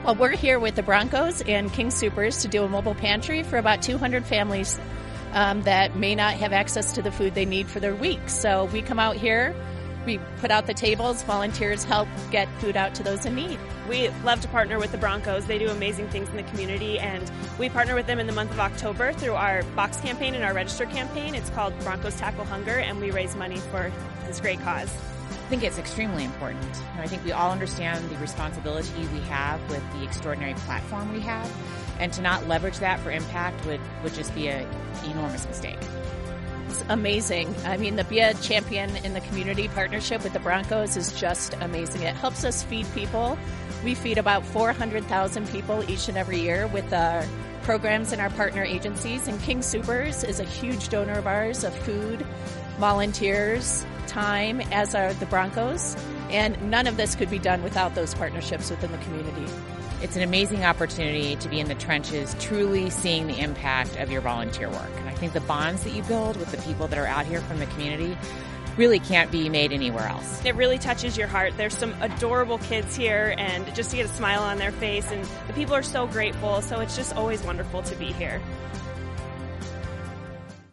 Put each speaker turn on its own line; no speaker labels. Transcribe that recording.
Well, we're here with the Broncos and King Soopers to do a mobile pantry for about 200 families that may not have access to the food they need for their week. So we come out here, we put out the tables, volunteers help get food out to those in need.
We love to partner with the Broncos. They do amazing things in the community, and we partner with them in the month of October through our box campaign and our register campaign. It's called Broncos Tackle Hunger, and we raise money for this great cause.
I think it's extremely important. I think we all understand the responsibility we have with the extraordinary platform we have, and to not leverage that for impact would just be an enormous mistake.
It's amazing. I mean, the Be a Champion in the Community partnership with the Broncos is just amazing. It helps us feed people. We feed about 400,000 people each and every year with our programs and our partner agencies. And King Soopers is a huge donor of ours of food, volunteers, time, as are the Broncos. And none of this could be done without those partnerships within the community.
It's an amazing opportunity to be in the trenches, truly seeing the impact of your volunteer work. And I think the bonds that you build with the people that are out here from the community really can't be made anywhere else.
It really touches your heart. There's some adorable kids here, and just to get a smile on their face, and the people are so grateful, so it's just always wonderful to be here.